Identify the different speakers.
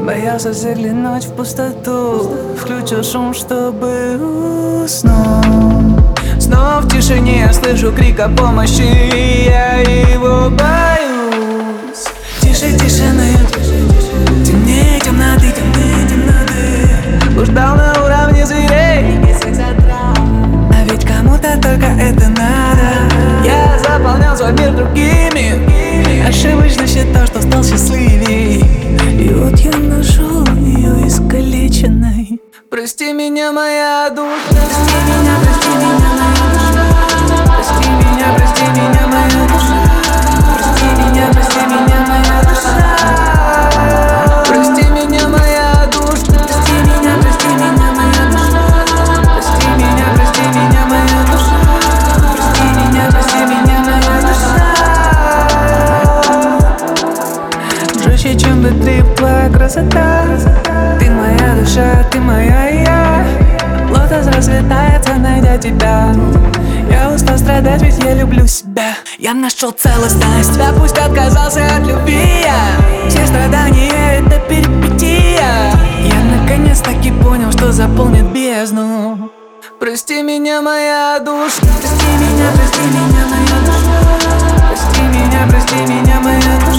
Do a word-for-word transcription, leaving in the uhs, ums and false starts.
Speaker 1: Боялся заглянуть в пустоту, включил шум, чтобы уснуть. Снова в тишине я слышу крик о помощи, и я его боюсь. Тише тишины, темнее темноты, темнее темноты. Блуждал на уровне зверей, а ведь кому-то только это надо. Я заполнял свой мир другими, ошибочно считал, что стал счастливей. И вот я нашел ее искалеченной. Прости меня, моя душа. Прости меня, прости меня, моя душа. Прости меня, прости меня, моя душа. Прости меня, прости меня, моя душа. Прости меня, моя душа. Прости меня, прости меня, моя душа. Прости меня, прости меня, моя душа. Прости меня, прости меня, моя душа. Жестче, чем бэтрip, твоя красота. Ты моя душа, ты моя я. Лотос расцветается, найдя тебя. Я устал страдать, ведь я люблю себя. Я нашел целостность, а пусть отказался от любви я. Все страдания — это перипетия. Я наконец-таки понял, что заполнит бездну. Прости меня, моя душа. Прости меня, прости меня, моя душа. Прости меня, прости меня, моя душа.